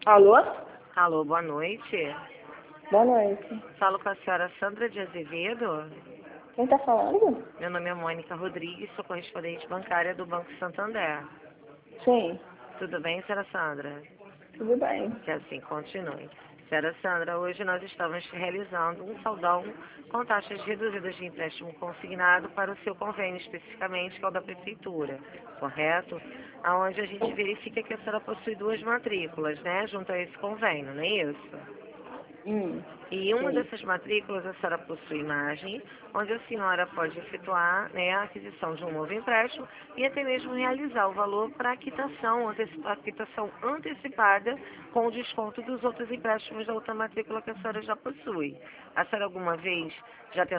Alô? Alô, boa noite. Boa noite. Falo com a senhora Sandra de Azevedo. Quem tá falando? Meu nome é Mônica Rodrigues, sou correspondente bancária do Banco Santander. Sim, Tudo bem, senhora Sandra? tudo bem. Que assim continue. Senhora Sandra, hoje nós estamos realizando um saldão com taxas reduzidas de empréstimo consignado para o seu convênio, especificamente, que é o da Prefeitura, correto? Onde a gente verifica que a senhora possui duas matrículas, né, junto a esse convênio, não é isso? E uma Sim. dessas matrículas a senhora possui imagem, onde a senhora pode efetuar, né, a aquisição de um novo empréstimo e até mesmo realizar o valor para a quitação antecipada com o desconto dos outros empréstimos da outra matrícula que a senhora já possui. A senhora alguma vez já